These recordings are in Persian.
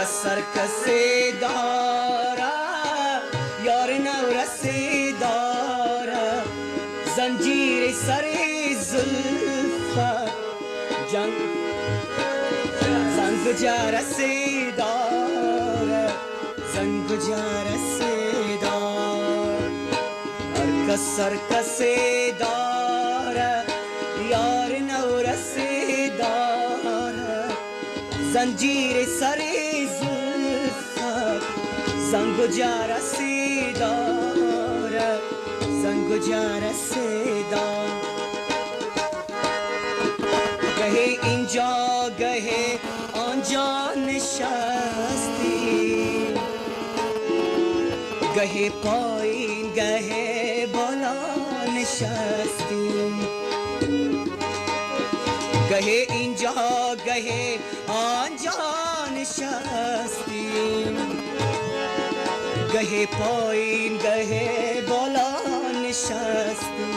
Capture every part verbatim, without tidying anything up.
سر کسی داره یار نورسی داره زنجیر سر زلفت جنگ زنگ جرسی داره زنگ جرسی داره هر کس سر کسی داره یار نورسی داره زنجیر سر زلفت زنگ جرسی داره زنگ جرسی داره گهی اینجا گهی آنجا نشستی گهی پایین گهی بالا نشستی گهی اینجا گهی آنجا نشستی گهی پایین گهی بالا نشستی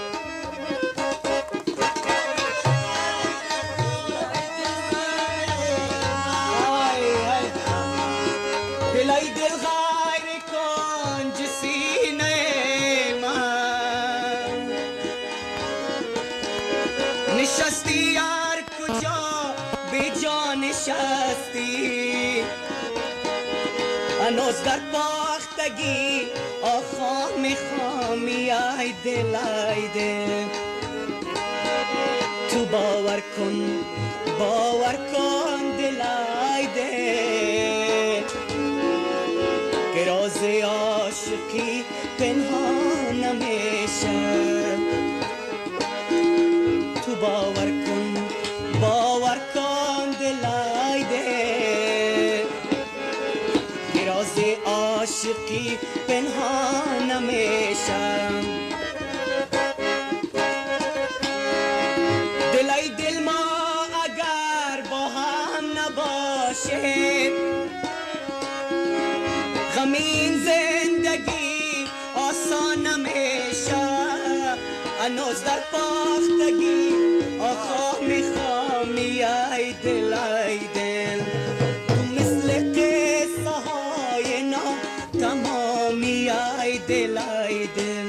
دلای دل غیر کن جسینه من نشستی یار کجا بی جا نشستی هنوز در باختگی آخا میخوامی ای دل ای دل تو باور کن باور کن دل ای دل که راز عاشقی پنهان نمیشه تو باور کن باور کن دل ای دل که راز عاشقی پنهان نمیشه دل ای دل ما اگر با هم نباشه غمین زندگی آسان نمیشه هنوز در باختگی آخا میخوامی ای دل ای دل تو مثل قصه های نا تمامی ای دل ای دل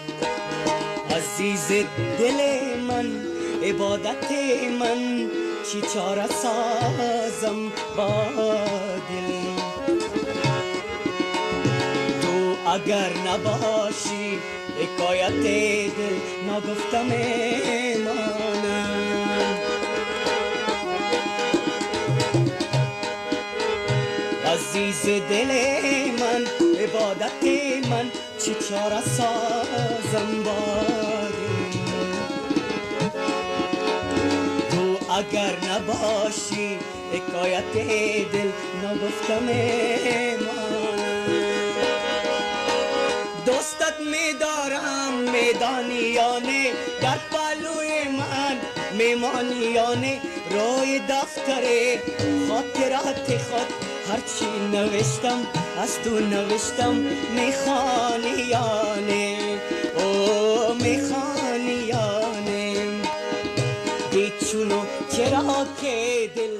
عزیز دل من عبادت من چی چاره سازم با دل اگر نباشی حکایت دل نگفتم ایمانم عزیز دل من عبادت من چی چاره سازم با تو اگر نباشی حکایت دل نگفتم ایمانم دوستت میدارم میدانیانه در پلوی من میمانیانه روی دفتر خاطرات خود هرچی نوشتم از تو نوشتم میخوانیانه او میخوانیانه بیچونو چرا که دل